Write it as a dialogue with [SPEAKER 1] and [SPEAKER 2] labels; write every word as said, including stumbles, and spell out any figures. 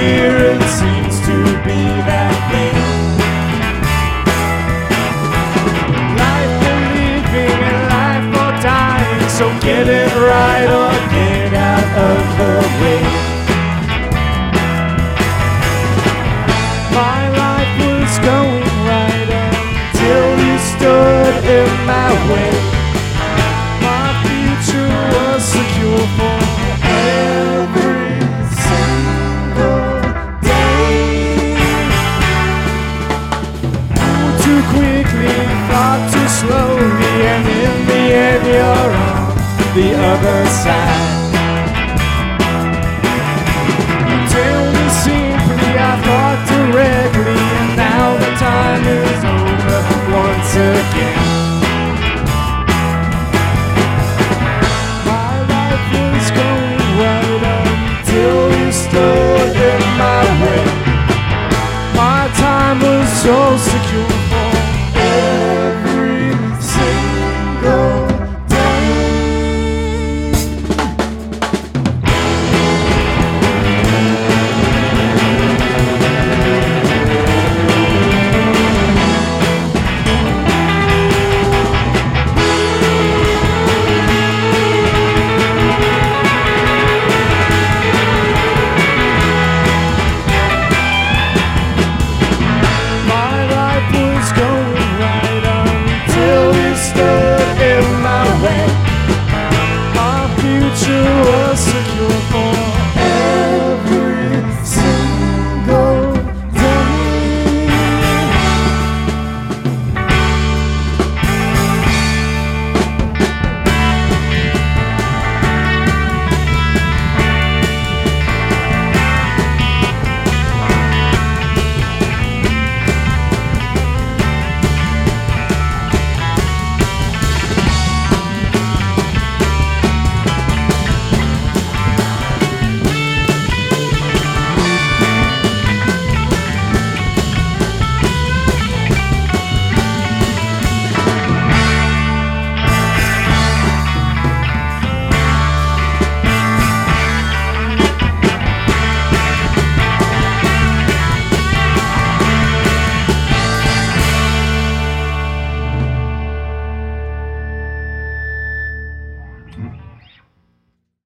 [SPEAKER 1] here it seems to be that thing. Life for living and life for dying, so get it right or get out of the way. My life was going right until you stood in my way. My future was secure for every single day. Moved too quickly, thought too slowly, and in the end you're on the other side.